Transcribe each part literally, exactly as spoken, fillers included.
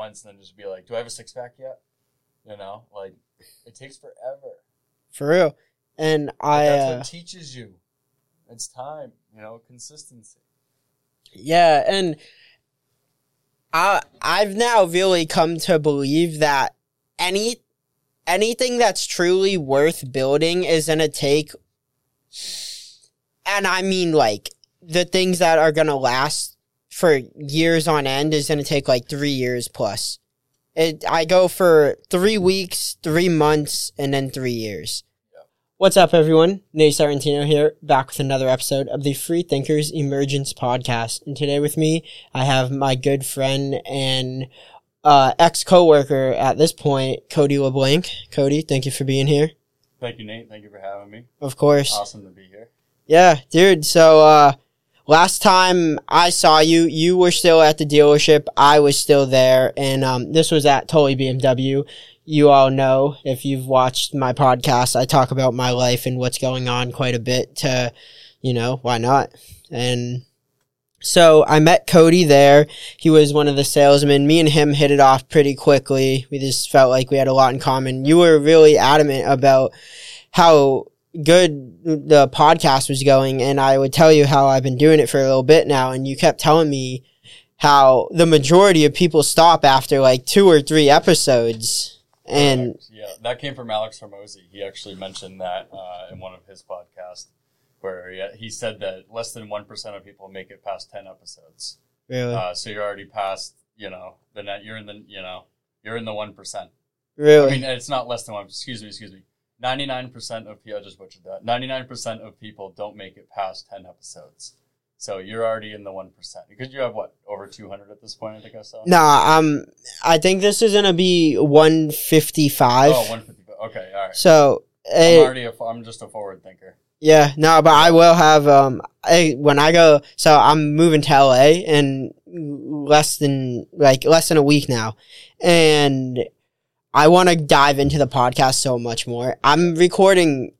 months and then just be like, do I have a six pack yet? You know, like it takes forever. For real. And I, that's uh, what teaches you. It's time, you know, consistency. Yeah. And I, I've now really come to believe that any, anything that's truly worth building is going to take, and I mean like the things that are going to last for years on end is going to take like three years plus. It, I go for three weeks, three months, and then three years. Yeah. What's up, everyone? Nate Sarantino here, back with another episode of the Free Thinkers Emergence Podcast. And today with me, I have my good friend and uh, ex-coworker at this point, Cody LeBlanc. Cody, thank you for being here. Thank you, Nate. Thank you for having me. Of course. Awesome to be here. Yeah, dude. So, uh, last time I saw you, you were still at the dealership. I was still there. And, um, this was at Tully B M W. You all know, if you've watched my podcast, I talk about my life and what's going on quite a bit to, you know, why not? And so I met Cody there. He was one of the salesmen. Me and him hit it off pretty quickly. We just felt like we had a lot in common. You were really adamant about how good the podcast was going, and I would tell you how I've been doing it for a little bit now, and you kept telling me how the majority of people stop after like two or three episodes. And yeah, that came from Alex Hormozy. He actually mentioned that uh, in one of his podcasts, where he, he said that less than one percent of people make it past ten episodes. Really? Uh, so you're already past, you know, the net. You're in the, you know, you're in the one percent. Really? I mean, it's not less than one. Excuse me, excuse me. ninety-nine percent of people, I just butchered that. ninety-nine percent of people don't make it past ten episodes. So you're already in the one percent. Because you have, what, over two hundred at this point, I think I saw? Nah, um, I think this is going to be one fifty-five. Oh, one fifty-five. Okay, all right. So, I'm already a, I'm just a forward thinker. Yeah, no, but I will have, um, I, when I go, so I'm moving to L A in less than, like, less than a week now. And I want to dive into the podcast so much more. I'm recording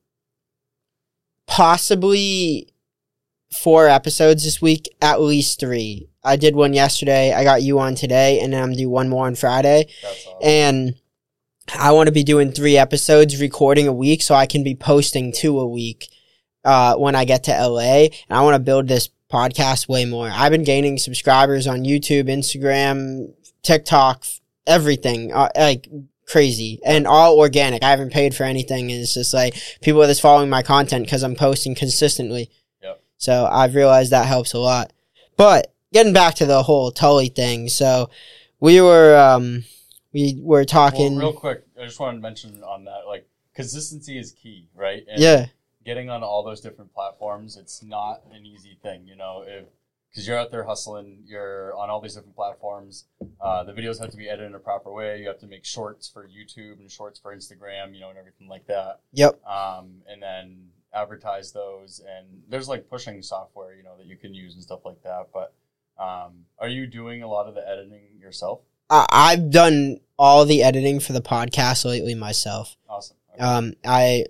possibly four episodes this week, at least three. I did one yesterday. I got you on today, and then I'm going to do one more on Friday. That's awesome. And I want to be doing three episodes, recording a week, so I can be posting two a week uh, when I get to L A. And I want to build this podcast way more. I've been gaining subscribers on YouTube, Instagram, TikTok, everything, uh, like crazy, and all organic. I haven't paid for anything. It's just like people are just following my content because I'm posting consistently. Yep. So I've realized that helps a lot. But getting back to the whole Tully thing, so we were um we were talking. Well, real quick, I just wanted to mention on that, like, consistency is key, right? And yeah. Getting on all those different platforms, it's not an easy thing, you know, if because you're out there hustling, you're on all these different platforms. Uh, the videos have to be edited in a proper way. You have to make shorts for YouTube and shorts for Instagram, you know, and everything like that. Yep. Um, and then advertise those. And there's like pushing software, you know, that you can use and stuff like that. But um, are you doing a lot of the editing yourself? I- I've done all the editing for the podcast lately myself. Awesome. Okay. Um, I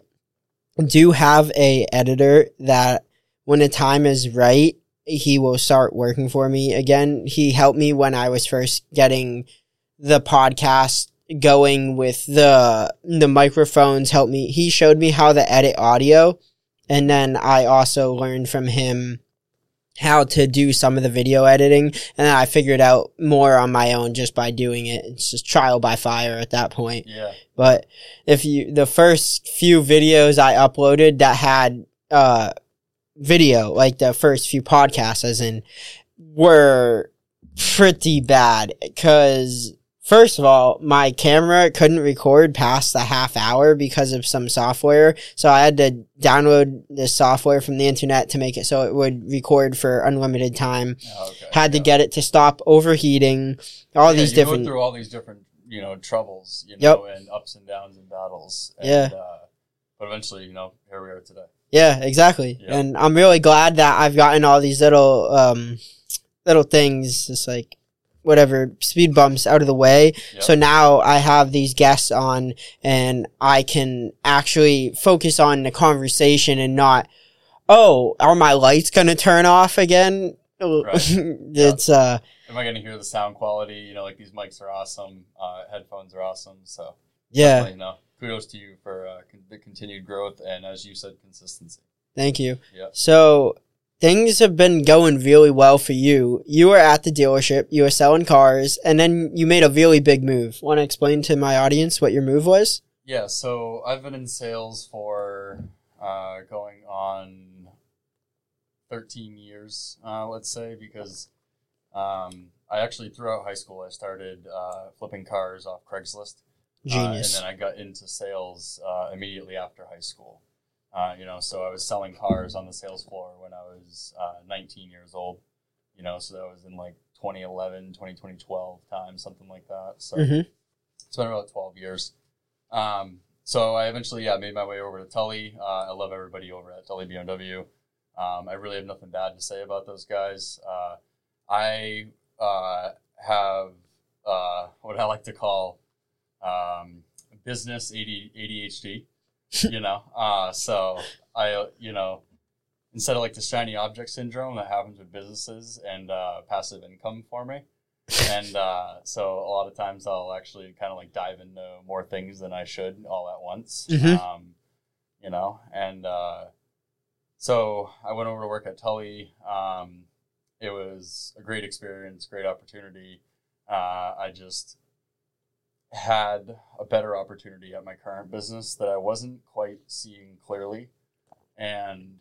do have a editor that when the time is right, he will start working for me again. He helped me when I was first getting the podcast going with the the microphones, helped me. He showed me how to edit audio, and then I also learned from him how to do some of the video editing, and then I figured out more on my own just by doing it. It's just trial by fire at that point. Yeah. But if you, the first few videos I uploaded that had, uh, video, like the first few podcasts as in, were pretty bad. Cause first of all, my camera couldn't record past the half hour because of some software. So I had to download the software from the internet to make it so it would record for unlimited time. Oh, okay. Had to yeah. get it to stop overheating. All yeah, these you different. go through all these different, you know, troubles, you know, Yep. and ups and downs and battles. And, Yeah. Uh, but eventually, you know, here we are today. Yeah, exactly. Yeah. And I'm really glad that I've gotten all these little, um, little things, just like whatever, speed bumps out of the way. Yep. So now I have these guests on and I can actually focus on the conversation and not, oh, are my lights going to turn off again? Right. It's, uh, am I going to hear the sound quality? You know, like these mics are awesome. Uh, headphones are awesome. So Yeah. you know, kudos to you for uh, con- the continued growth and, as you said, consistency. Thank you. Yeah. So things have been going really well for you. You were at the dealership, you were selling cars, and then you made a really big move. Want to explain to my audience what your move was? Yeah, so I've been in sales for uh, going on thirteen years, uh, let's say, because um, I actually, throughout high school, I started uh, flipping cars off Craigslist. Genius. Uh, and then I got into sales uh, immediately after high school. Uh, you know, so I was selling cars on the sales floor when I was uh, nineteen years old. You know, so that was in like twenty eleven, twenty twelve time, something like that. So mm-hmm. It's been about twelve years. Um, so I eventually, yeah, made my way over to Tully. Uh, I love everybody over at Tully B M W. Um, I really have nothing bad to say about those guys. Uh, I uh, have uh, what I like to call um, business A D H D, you know. Uh, so I, you know, instead of like the shiny object syndrome that happens with businesses and uh, passive income for me. And uh, so a lot of times I'll actually kind of like dive into more things than I should all at once, mm-hmm. um, you know. And uh, so I went over to work at Tully. Um, it was a great experience, great opportunity. Uh, I just had a better opportunity at my current business that I wasn't quite seeing clearly. And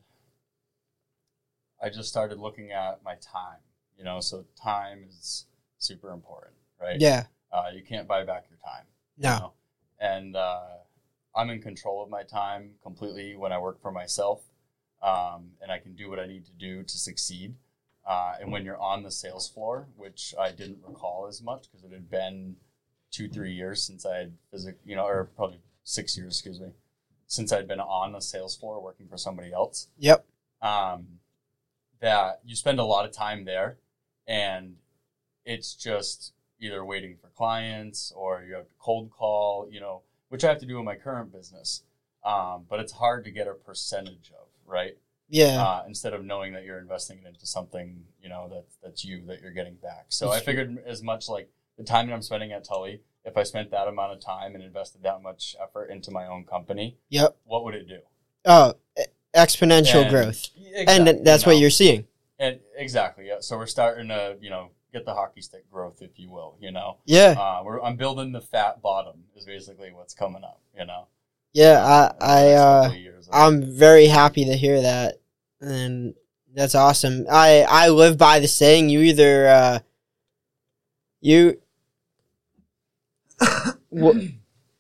I just started looking at my time, you know, so time is super important, right? Yeah. Uh, you can't buy back your time. No. You know? And uh, I'm in control of my time completely when I work for myself, um, and I can do what I need to do to succeed. Uh, and when you're on the sales floor, which I didn't recall as much because it had been two, three years since I had physic, you know, or probably six years, excuse me, since I'd been on the sales floor working for somebody else. Yep. Um, that you spend a lot of time there, and it's just either waiting for clients or you have to cold call, you know, which I have to do in my current business. Um, but it's hard to get a percentage of, right? Yeah. Uh, instead of knowing that you're investing it into something, you know, that that's you, that you're getting back. So I figured as much like the time that I'm spending at Tully, if I spent that amount of time and invested that much effort into my own company, yep. what would it do? Oh, exponential and, growth. Exactly, and that's you know, what you're seeing. And exactly, yeah. So we're starting to, you know, get the hockey stick growth, if you will, you know. Yeah. Uh, we're I'm building the fat bottom is basically what's coming up, you know. Yeah, I I uh, years, I'm very happy to hear that, and that's awesome. I I live by the saying: you either uh, you w-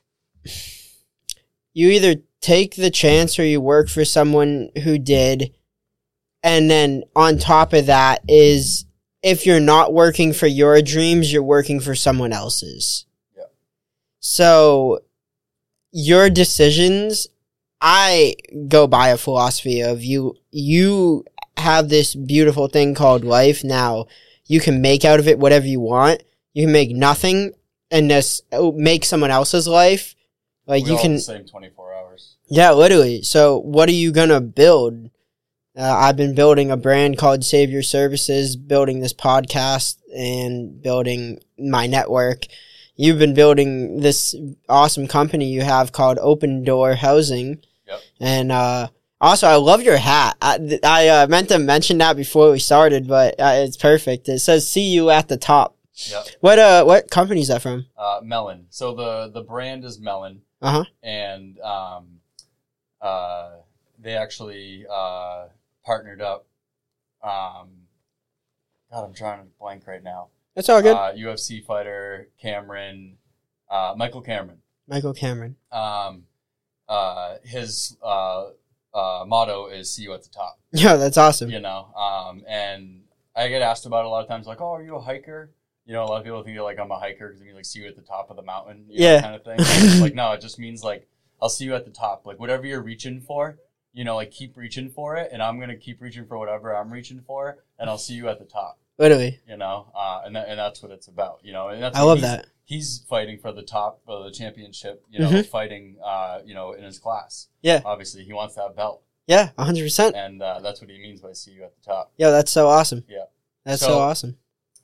you either take the chance or you work for someone who did, and then on top of that is if you're not working for your dreams, you're working for someone else's. Yeah. So your decisions, I go by a philosophy of you, you have this beautiful thing called life. Now you can make out of it whatever you want. You can make nothing and just make someone else's life. Like we you all can, have the same twenty-four hours. Yeah, literally. So what are you going to build? Uh, I've been building a brand called Savior Services, building this podcast and building my network. You've been building this awesome company you have called Open Door Housing. Yep. And uh, also, I love your hat. I, I uh, meant to mention that before we started, but uh, it's perfect. It says "See you at the top." Yep. What uh, what company is that from? Uh, Melon. So the the brand is Melon. Uh huh. And um, uh, they actually uh partnered up. Um, God, I'm trying to blank right now. That's all good. Uh, U F C fighter Cameron, uh, Michael Cameron. Michael Cameron. Um, uh, his uh, uh, motto is "See you at the top." Yeah, that's awesome. You know, um, and I get asked about it a lot of times, like, "Oh, are you a hiker?" You know, a lot of people think like I'm a hiker because it means like see you at the top of the mountain, you yeah, know, kind of thing. It's like, no, it just means like I'll see you at the top. Like whatever you're reaching for, you know, like keep reaching for it, and I'm gonna keep reaching for whatever I'm reaching for, and I'll see you at the top. Literally, you know, uh, and that, and that's what it's about, you know. And that's I love he's, that he's fighting for the top of the championship, you know, mm-hmm. fighting, uh, you know, in his class. Yeah, obviously he wants that belt. Yeah, a hundred percent. And uh, that's what he means by "see you at the top." Yeah, that's so awesome. Yeah, that's so, so awesome.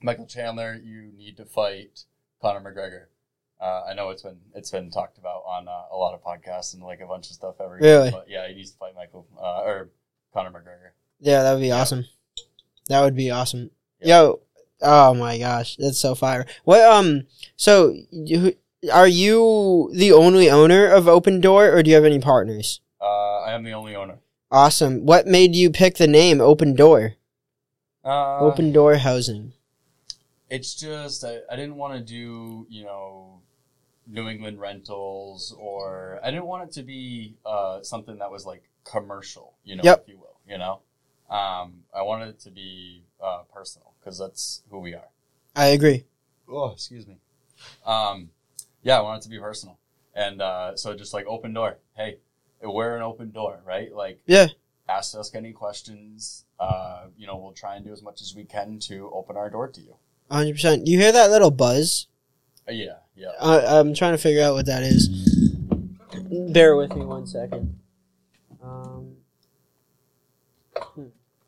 Michael Chandler, you need to fight Conor McGregor. Uh, I know it's been it's been talked about on uh, a lot of podcasts and like a bunch of stuff every really? year. But yeah, he needs to fight Michael uh, or Conor McGregor. Yeah, that would be yeah. awesome. That would be awesome. Yeah. Yo, oh my gosh, that's so fire. What um? So, are you the only owner of Open Door, or do you have any partners? Uh, I am the only owner. Awesome. What made you pick the name Open Door? Uh, Open Door Housing. It's just I, I didn't want to do you know New England rentals, or I didn't want it to be uh, something that was like commercial, you know, yep. if you will, you know. Um, I wanted it to be uh, personal because that's who we are. I agree. Oh, excuse me. Um, yeah, I want it to be personal, and uh, so just like Open Door. Hey, we're an open door, right? Like, yeah. Ask us any questions. Uh, you know, we'll try and do as much as we can to open our door to you. one hundred percent. You hear that little buzz? Uh, yeah, yeah. I, I'm trying to figure out what that is. Bear with me one second. Um, hmm.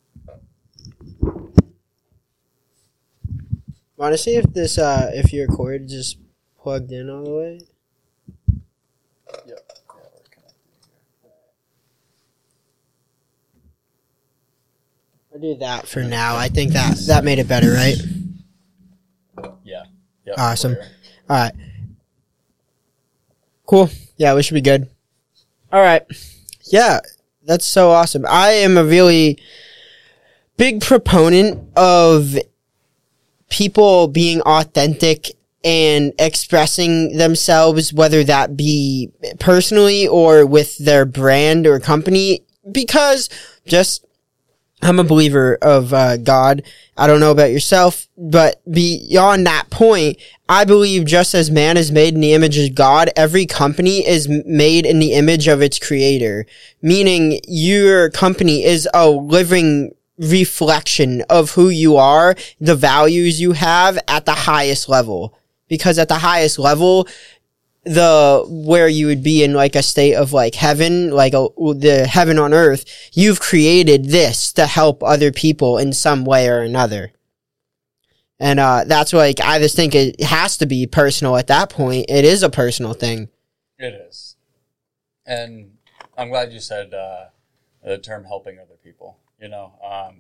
Want to see if this, uh, if your cord is just plugged in all the way? Yep. Yeah, we're connected here. I'll do that for now. I think that that made it better, right? Yeah. Yep, awesome. clear. All right. Cool. Yeah, we should be good. All right. Yeah, that's so awesome. I am a really big proponent of people being authentic and expressing themselves, whether that be personally or with their brand or company, because just I'm a believer of uh, God. I don't know about yourself, but beyond that point, I believe just as man is made in the image of God, every company is made in the image of its creator, meaning your company is a living reflection of who you are, the values you have at the highest level. Because at the highest level, the where you would be in like a state of like heaven, like a, the heaven on earth, you've created this to help other people in some way or another. And uh that's like, I just think it has to be personal at that point. It is a personal thing. It is. And I'm glad you said uh, the term helping other people. You know, um,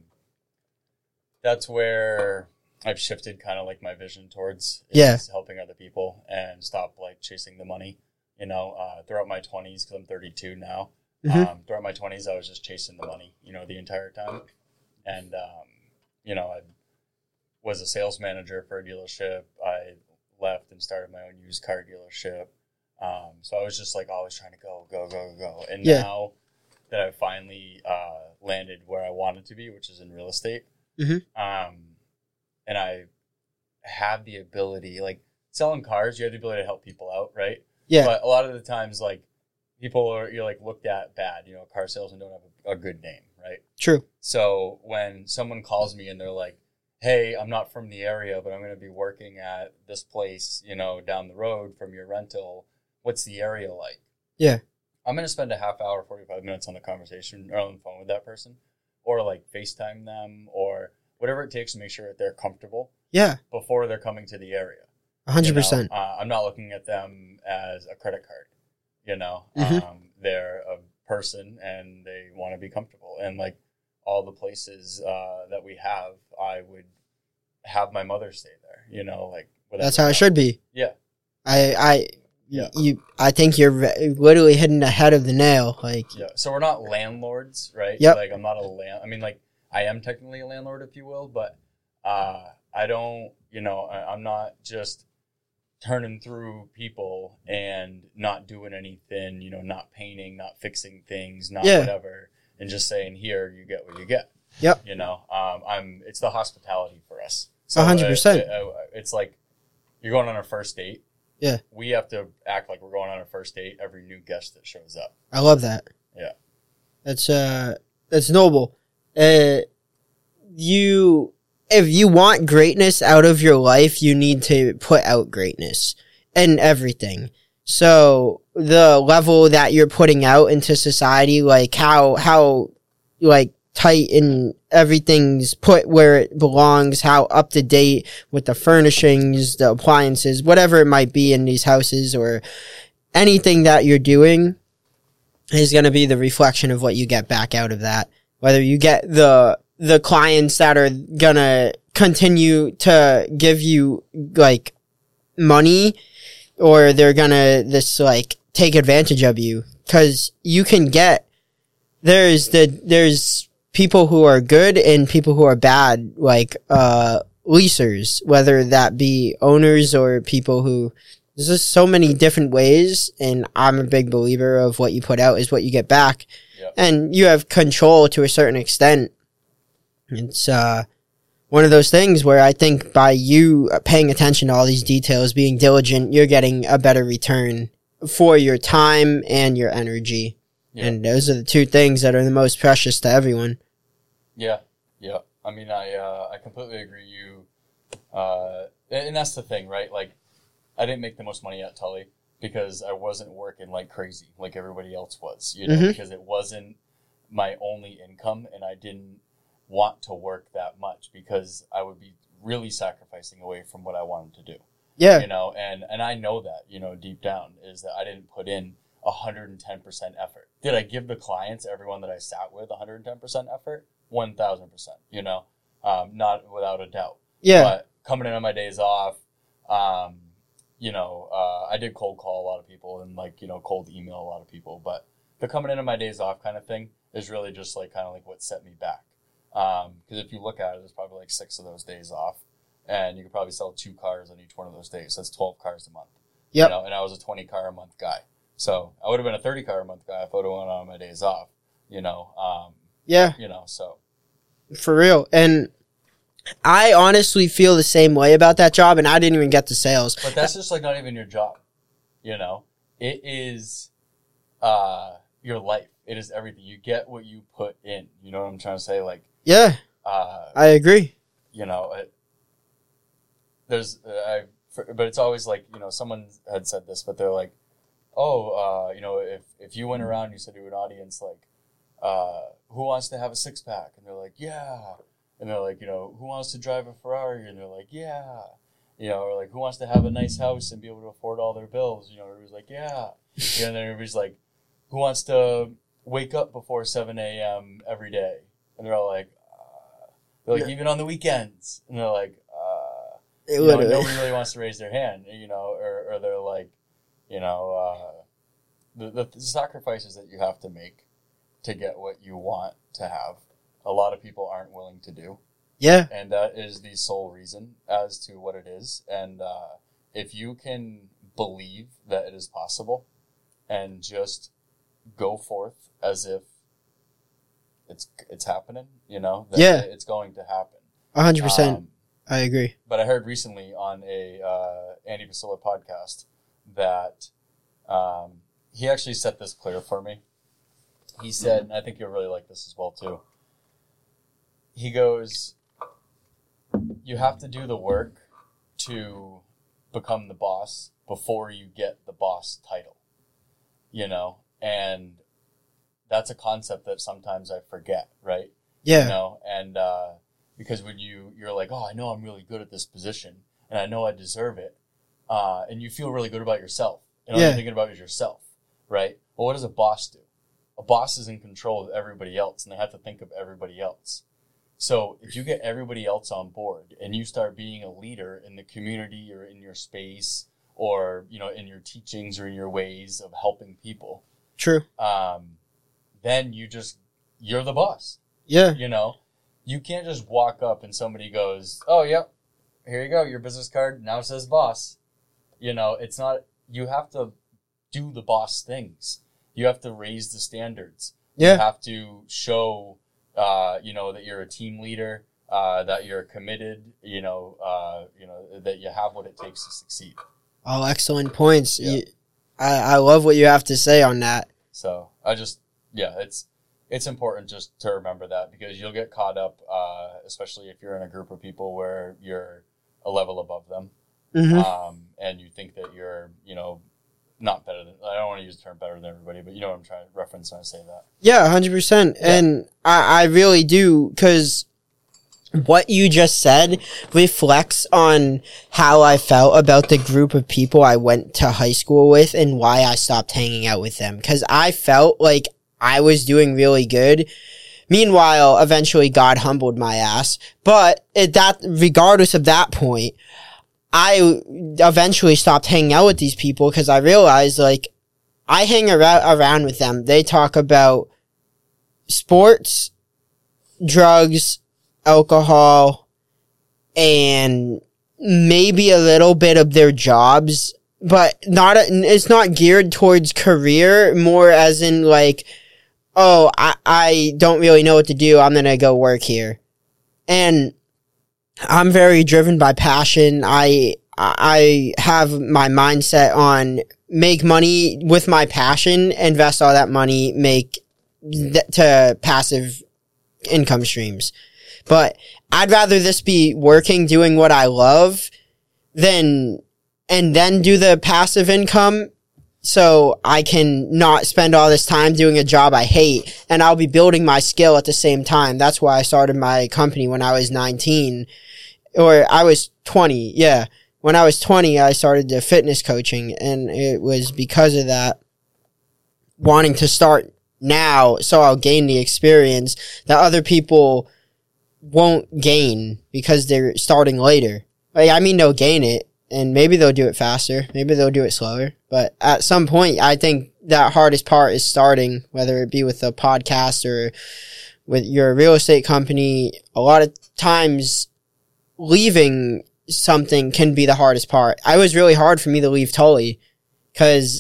that's where I've shifted kind of like my vision towards is yeah. helping other people and stop like chasing the money. You know, uh, throughout my twenties, because I'm thirty-two now, mm-hmm. um, throughout my twenties, I was just chasing the money, you know, the entire time. And, um, you know, I was a sales manager for a dealership. I left and started my own used car dealership. Um, so I was just like always trying to go, go, go, go. And yeah. now that I finally uh, landed where I wanted to be, which is in real estate. Mm-hmm. Um, and I have the ability, like selling cars, you have the ability to help people out, right? Yeah. But a lot of the times, like people are, you're like looked at bad, you know, car salesmen don't have a, a good name, right? True. So when someone calls me and they're like, hey, I'm not from the area, but I'm going to be working at this place, you know, down the road from your rental. What's the area like? Yeah. I'm going to spend a half hour, forty-five minutes on the conversation or on the phone with that person, or like FaceTime them or whatever it takes to make sure that they're comfortable. Yeah. Before they're coming to the area. one hundred percent. You know? uh, I'm not looking at them as a credit card. You know, mm-hmm. um, they're a person and they want to be comfortable. And like all the places uh, that we have, I would have my mother stay there. You know, like that's how it should be. Yeah. I I. Yeah. You, I think you're literally hitting the head of the nail. Like, yeah. So we're not landlords, right? Yep. Like I'm not a land. I mean, like I am technically a landlord, if you will, but uh, I don't. You know, I, I'm not just turning through people and not doing anything. You know, not painting, not fixing things, not yeah. whatever, and just saying, "Here, you get what you get." Yep. You know, um, I'm. It's the hospitality for us. So one hundred percent. It, it, it's like you're going on a first date. Yeah. We have to act like we're going on a first date every new guest that shows up. I love that. Yeah. That's uh that's noble. Uh you if you want greatness out of your life, you need to put out greatness in everything. So the level that you're putting out into society, like how how like tight and everything's put where it belongs, how up to date with the furnishings, the appliances, whatever it might be in these houses, or anything that you're doing is going to be the reflection of what you get back out of that. Whether you get the the clients that are going to continue to give you like money, or they're going to this like take advantage of you, cuz you can get there's the there's people who are good and people who are bad, like uh leasers, whether that be owners or people who, there's just so many different ways, and I'm a big believer of what you put out is what you get back. Yep. And you have control to a certain extent. It's uh one of those things where I think by you paying attention to all these details, being diligent, you're getting a better return for your time and your energy. Yep. And those are the two things that are the most precious to everyone. Yeah, yeah. I mean, I uh, I completely agree. You, uh, and that's the thing, right? Like, I didn't make the most money at Tully because I wasn't working like crazy, like everybody else was, you know, mm-hmm. because it wasn't my only income, and I didn't want to work that much because I would be really sacrificing away from what I wanted to do. Yeah. You know, and, and I know that, you know, deep down is that I didn't put in one hundred ten percent effort. Did I give the clients, everyone that I sat with, one hundred ten percent effort? one thousand percent, you know, um, not without a doubt. Yeah. But coming in on my days off, um, you know, uh, I did cold call a lot of people and like, you know, cold email a lot of people, but the coming in on my days off kind of thing is really just like kind of like what set me back. Um, cause if you look at it, there's probably like six of those days off, and you could probably sell two cars on each one of those days. That's twelve cars a month. Yep. You know, and I was a twenty car a month guy. So I would have been a thirty car a month guy if I would have went on my days off, you know, um, yeah, you know, so. For real. And I honestly feel the same way about that job, and I didn't even get the sales. But that's just like not even your job, you know? It is uh, your life. It is everything. You get what you put in. You know what I'm trying to say? Like, yeah, uh, I agree. You know, it, there's, uh, I, for, but it's always like, you know, someone had said this, but they're like, oh, uh, you know, if, if you went around and you said to an audience, like, uh, who wants to have a six pack? And they're like, yeah. And they're like, you know, who wants to drive a Ferrari? And they're like, yeah. You know, or like, who wants to have a nice house and be able to afford all their bills? You know, everybody's like, yeah. You know, and then everybody's like, who wants to wake up before seven a.m. every day? And they're all like, uh, they're like, yeah. Even on the weekends. And they're like, uh, you know, nobody really wants to raise their hand, you know, or, or they're like, you know, uh, the, the, the sacrifices that you have to make to get what you want to have, a lot of people aren't willing to do. Yeah. And that is the sole reason as to what it is. And uh, if you can believe that it is possible and just go forth as if it's it's happening, you know, that yeah. it's going to happen. one hundred percent. Um, I agree. But I heard recently on a uh, Andy Vasilla podcast that um, he actually set this clear for me. He said, and I think you'll really like this as well, too. He goes, you have to do the work to become the boss before you get the boss title, you know? And that's a concept that sometimes I forget, right? Yeah. You know, and uh, because when you, you're like, oh, I know I'm really good at this position, and I know I deserve it, uh, and you feel really good about yourself, and all yeah. you're thinking about is yourself, right? Well, what does a boss do? A boss is in control of everybody else, and they have to think of everybody else. So if you get everybody else on board and you start being a leader in the community or in your space or, you know, in your teachings or in your ways of helping people. True. Um, then you just, you're the boss. Yeah. You know, you can't just walk up and somebody goes, oh, yep, here you go, your business card now says boss. You know, it's not, you have to do the boss things. You have to raise the standards. Yeah. You have to show, uh, you know, that you're a team leader, uh, that you're committed, you know, uh, you know, that you have what it takes to succeed. All excellent points. Yeah. You, I, I love what you have to say on that. So I just, yeah, it's, it's important just to remember that because you'll get caught up, uh, especially if you're in a group of people where you're a level above them. Mm-hmm. Um, and you think that you're, you know, not better than, I don't want to use the term better than everybody, but you know what I'm trying to reference when I say that. Yeah, one hundred percent. Yeah. And I, I really do, because what you just said reflects on how I felt about the group of people I went to high school with and why I stopped hanging out with them. Cause I felt like I was doing really good. Meanwhile, eventually God humbled my ass. But at that, regardless of that point, I eventually stopped hanging out with these people because I realized, like, I hang around, around with them. They talk about sports, drugs, alcohol, and maybe a little bit of their jobs, but not, a, it's not geared towards career, more as in, like, oh, I, I don't really know what to do. I'm going to go work here. And I'm very driven by passion. I, I have my mindset on make money with my passion, invest all that money, make th- to passive income streams. But I'd rather this be working, doing what I love than, and then do the passive income. So I can not spend all this time doing a job I hate, and I'll be building my skill at the same time. That's why I started my company when I was nineteen, or I was twenty. Yeah. When I was twenty, I started the fitness coaching, and it was because of that, wanting to start now so I'll gain the experience that other people won't gain because they're starting later. Like, I mean, they'll gain it. And maybe they'll do it faster. Maybe they'll do it slower. But at some point, I think that hardest part is starting, whether it be with a podcast or with your real estate company. A lot of times, leaving something can be the hardest part. It was really hard for me to leave Tully because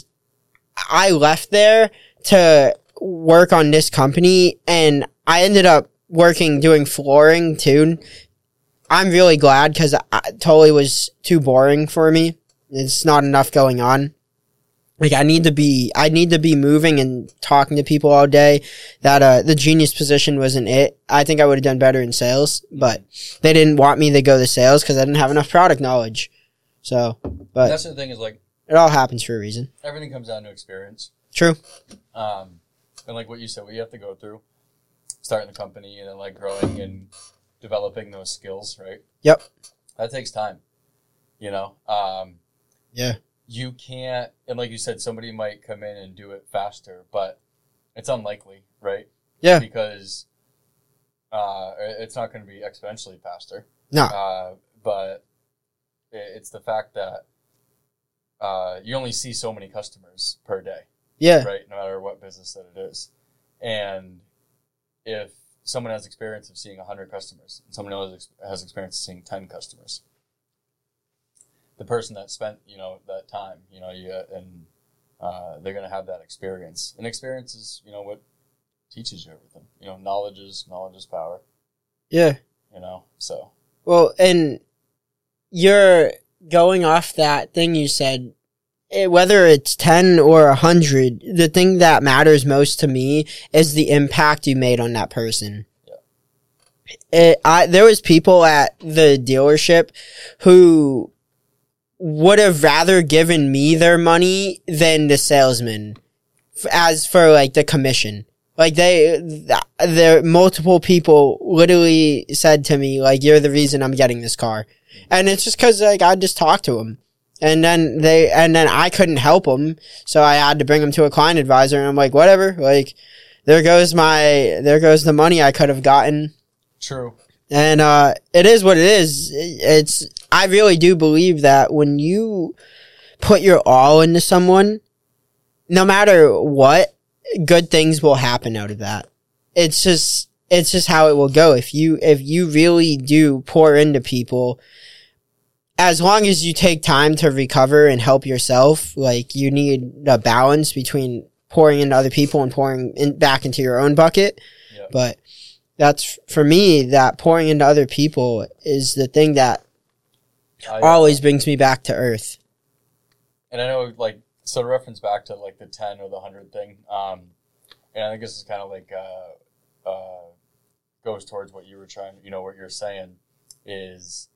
I left there to work on this company, and I ended up working doing flooring too. I'm really glad because Tully was too boring for me. It's not enough going on. Like, I need to be, I need to be moving and talking to people all day. That, uh, the genius position wasn't it. I think I would have done better in sales, but they didn't want me to go to sales because I didn't have enough product knowledge. So, but that's the thing is, like, it all happens for a reason. Everything comes down to experience. True. Um, and like what you said, what you have to go through, starting the company and then like growing and developing those skills, right? Yep. That takes time, you know? Um, yeah. You can't, and like you said, somebody might come in and do it faster, but it's unlikely, right? Yeah. Because uh, it's not going to be exponentially faster. No. Uh, but it's the fact that uh, you only see so many customers per day. Yeah. Right? No matter what business that it is. And if someone has experience of seeing one hundred customers, and someone else has experience of seeing ten customers, the person that spent, you know, that time, you know, you, and uh, they're going to have that experience. And experience is, you know, what teaches you everything. You know, knowledge is, knowledge is power. Yeah. You know, so. Well, and you're going off that thing you said, whether it's ten or one hundred, the thing that matters most to me is the impact you made on that person. Yeah. It, I, there was people at the dealership who would have rather given me their money than the salesman as for like the commission. Like they, there, multiple people literally said to me, like, you're the reason I'm getting this car. And it's just cause like I just talked to them. And then they, and then I couldn't help them. So I had to bring them to a client advisor, and I'm like, whatever, like, there goes my, there goes the money I could have gotten. True. And, uh, it is what it is. It's, I really do believe that when you put your all into someone, no matter what, good things will happen out of that. It's just, it's just how it will go. If you, if you really do pour into people, as long as you take time to recover and help yourself, like, you need a balance between pouring into other people and pouring in, back into your own bucket. Yep. But that's, for me, that pouring into other people is the thing that I, uh, always brings me back to earth. And I know, like, so to reference back to, like, the ten or the one hundred thing, um, and I think this is kind of like, uh, uh, goes towards what you were trying, you know, what you're saying is,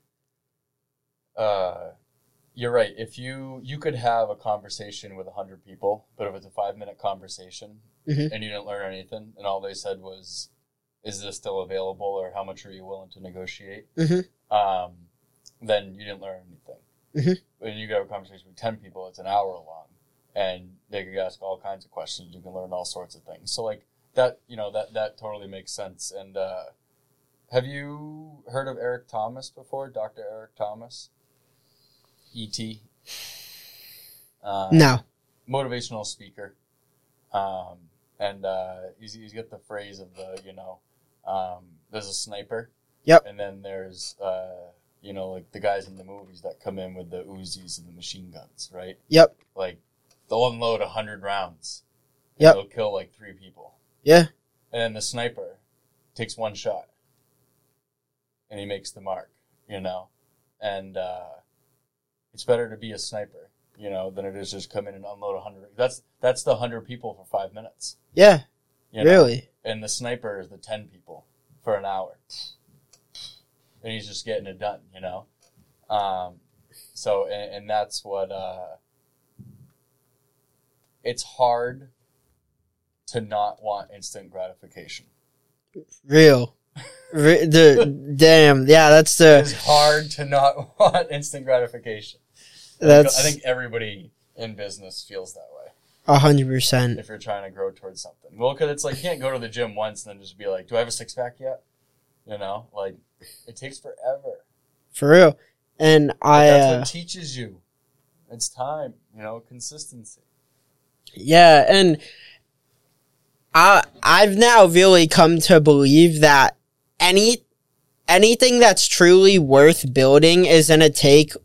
uh, you're right. If you, you could have a conversation with a hundred people, but if it's a five minute conversation mm-hmm. and you didn't learn anything and all they said was, is this still available, or how much are you willing to negotiate? Mm-hmm. Um, then you didn't learn anything. Mm-hmm. When you go have a conversation with ten people, it's an hour long, and they can ask all kinds of questions. You can learn all sorts of things. So like that, you know, that, that totally makes sense. And uh, have you heard of Eric Thomas before? Doctor Eric Thomas? E T? Uh, No. Motivational speaker. Um, and uh, he's, he's got the phrase of the, you know, um, there's a sniper. Yep. And then there's, uh, you know, like the guys in the movies that come in with the Uzis and the machine guns, right? Yep. Like, they'll unload a hundred rounds. Yep. They'll kill like three people. Yeah. And then the sniper takes one shot. And he makes the mark, you know? And, uh, it's better to be a sniper, you know, than it is just come in and unload a hundred. That's, that's the hundred people for five minutes. Yeah. You know? Really? And the sniper is the ten people for an hour. And he's just getting it done, you know? Um, so, and, and that's what, uh, it's hard to not want instant gratification. Real. Re- the damn. Yeah, that's the. It's hard to not want instant gratification. That's. I think everybody in business feels that way. A hundred percent. If you're trying to grow towards something. Well, because it's like, you can't go to the gym once and then just be like, do I have a six pack yet? You know, like, it takes forever. For real. And But I. that's Uh, what teaches you. It's time, you know, consistency. yeah, and I I've now really come to believe that any anything that's truly worth building is gonna take,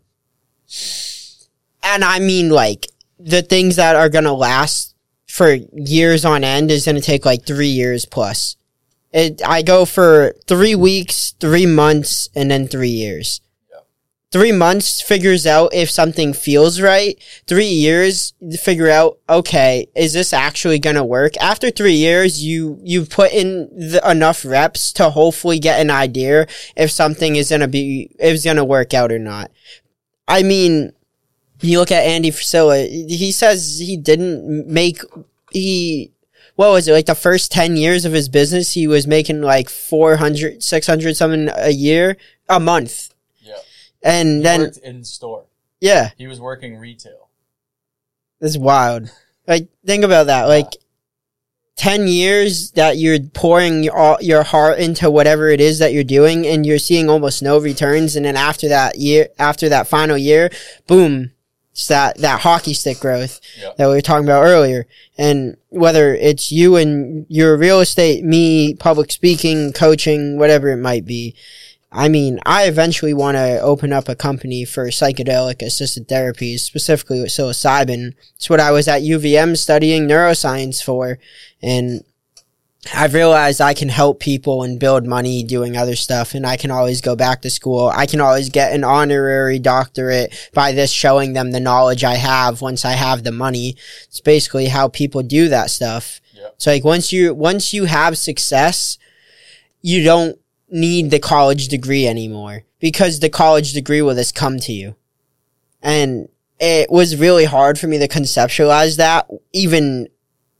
and I mean like the things that are gonna last for years on end is gonna take like three years plus. It I go for three weeks, three months, and then three years. Three months figures out if something feels right. Three years figure out, okay, is this actually gonna work? After three years, you, you've put in the, enough reps to hopefully get an idea if something is gonna be, is gonna work out or not. I mean, you look at Andy Frisella, he says he didn't make, he, what was it, like the first ten years of his business, he was making like four hundred, six hundred something a year, a month. And he then, worked in store. Yeah. He was working retail. That's wild. Like, think about that. Like, ten years that you're pouring your, all, your heart into whatever it is that you're doing, and you're seeing almost no returns. And then after that year, after that final year, boom, it's that, that hockey stick growth Yep. that we were talking about earlier. And whether it's you and your real estate, me, public speaking, coaching, whatever it might be. I mean, I eventually want to open up a company for psychedelic assisted therapies, specifically with psilocybin. It's what I was at U V M studying neuroscience for. And I've realized I can help people and build money doing other stuff, and I can always go back to school. I can always get an honorary doctorate by this showing them the knowledge I have once I have the money. It's basically how people do that stuff. Yep. So like once you, once you have success, you don't need the college degree anymore, because the college degree will just come to you. And it was really hard for me to conceptualize that even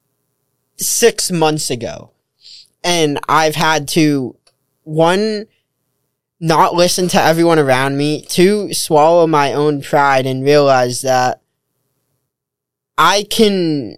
six months ago. And I've had to, one, not listen to everyone around me, two, swallow my own pride and realize that I can,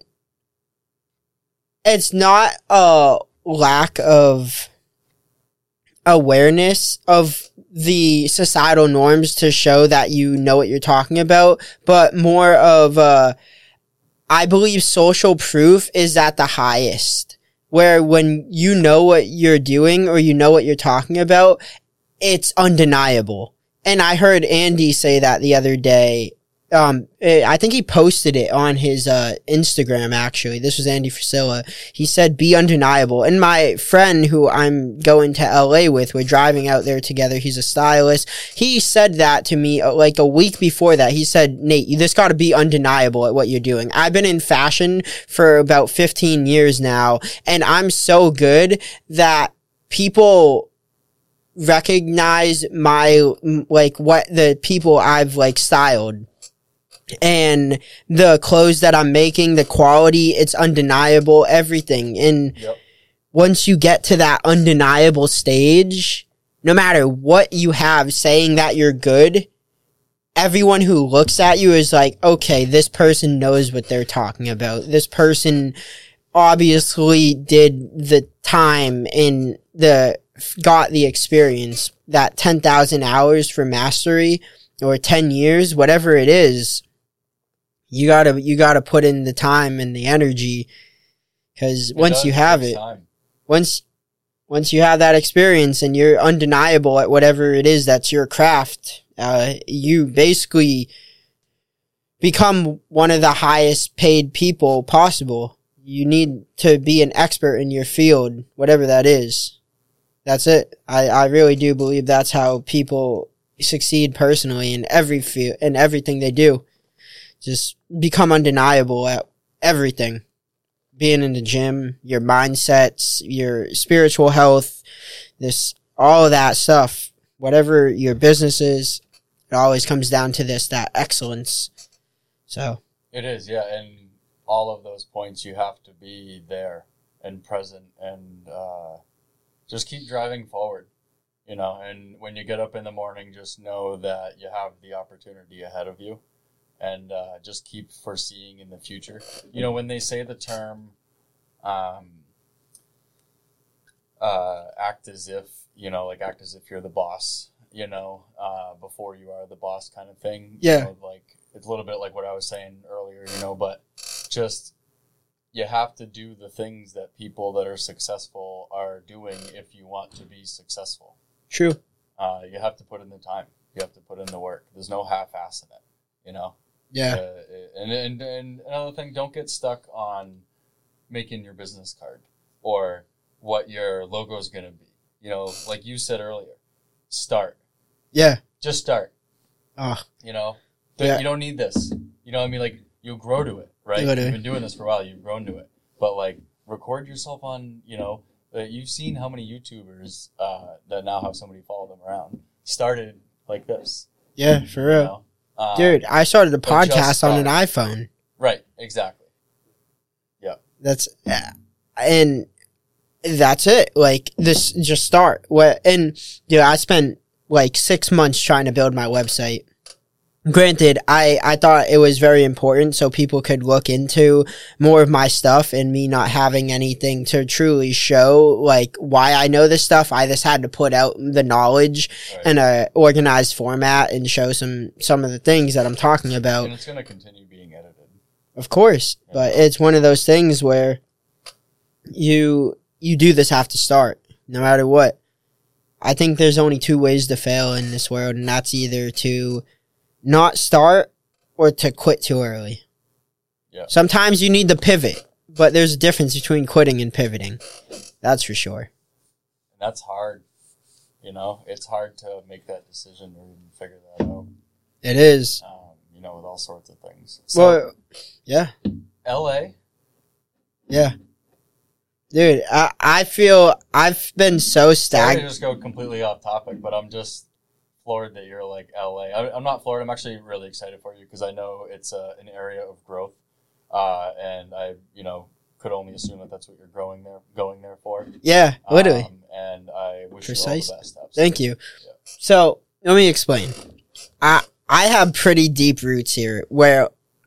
it's not a lack of awareness of the societal norms to show that you know what you're talking about, but more of uh I believe social proof is at the highest, where when you know what you're doing or you know what you're talking about, it's undeniable. And I heard Andy say that the other day. Um, I think he posted it on his, uh, Instagram, actually. This was Andy Frisella. He said, be undeniable. And my friend who I'm going to L A with, we're driving out there together. He's a stylist. He said that to me uh, like a week before that. He said, Nate, you just gotta be undeniable at what you're doing. I've been in fashion for about fifteen years now, and I'm so good that people recognize my, like, what the people I've, like, styled. And the clothes that I'm making, the quality, it's undeniable, everything. And Yep. once you get to that undeniable stage, no matter what you have saying that you're good, everyone who looks at you is like, okay, this person knows what they're talking about. This person obviously did the time and the got the experience. That ten thousand hours for mastery or ten years, whatever it is, you gotta, you gotta put in the time and the energy, because once you have it, once, once you have that experience and you're undeniable at whatever it is that's your craft, uh, you basically become one of the highest paid people possible. You need to be an expert in your field, whatever that is. That's it. I, I really do believe that's how people succeed personally in every field, in everything they do. Just become undeniable at everything. Being in the gym, your mindsets, your spiritual health, this, all of that stuff. Whatever your business is, it always comes down to this, that excellence. So. It is, yeah. And all of those points, you have to be there and present and, uh, just keep driving forward, you know, and when you get up in the morning, just know that you have the opportunity ahead of you, and uh, just keep foreseeing in the future. You know, when they say the term um, uh, act as if, you know, like act as if you're the boss, you know, uh, before you are the boss kind of thing. Yeah. You know, like, it's a little bit like what I was saying earlier, you know, but just... you have to do the things that people that are successful are doing if you want to be successful. True. Uh, you have to put in the time. You have to put in the work. There's no half-ass in it, you know? Yeah. Uh, and, and, and another thing, don't get stuck on making your business card or what your logo is going to be. You know, like you said earlier, start. Yeah. Just start. Oh. You know? Yeah. You don't need this. You know what I mean? Like, you'll grow to it. Right? You've been doing this for a while. You've grown to it. But, like, record yourself on, you know, uh, you've seen how many YouTubers uh, that now have somebody follow them around started like this. Yeah, for real. You know? um, Dude, I started a podcast on an iPhone. Right, exactly. Yeah. That's, and that's it. Like, this, just start. What? And, dude, I spent, like, six months trying to build my website. Granted, I, I thought it was very important so people could look into more of my stuff, and me not having anything to truly show, like, why I know this stuff. I just had to put out the knowledge right. in a organized format and show some, some of the things that I'm talking about. And it's going to continue being edited. Of course. Yeah. But it's one of those things where you, you do this have to start, no matter what. I think there's only two ways to fail in this world, and that's either to not start or to quit too early. Yeah. Sometimes you need to pivot, but there's a difference between quitting and pivoting. That's for sure. And that's hard. You know, it's hard to make that decision or even figure that out. It is. Um, you know, with all sorts of things. So, well, yeah. L A? Yeah. Dude, I, I feel I've been so stagnant. Sorry to just go completely off topic, but I'm just floored that you're like L A. I, I'm not floored. I'm actually really excited for you because I know it's uh, an area of growth, uh, and I, you know, could only assume that that's what you're growing there, going there for. Yeah, literally. Um, and I wish Precise. you all the best. Absolutely. Thank you. Yeah. So let me explain. I I have pretty deep roots here, where